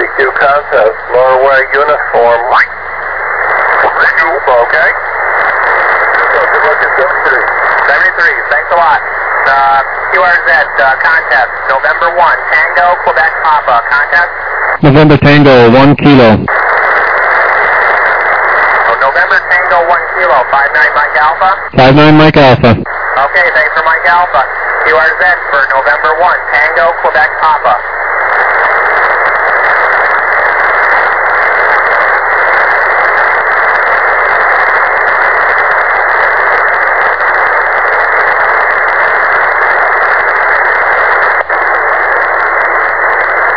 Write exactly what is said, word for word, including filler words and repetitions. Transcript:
Q contest, Norway uniform. Okay. Good luck at seventy-three. seventy-three, thanks a lot. Uh, Q R Z, uh, contest, November one, Tango, Quebec, Papa, contest? November Tango, one kilo. Oh, November Tango, one kilo, five nine Mike Alpha? five nine Mike Alpha. Okay, thanks for Mike Alpha. Q R Z for November one, Tango, Quebec, Papa.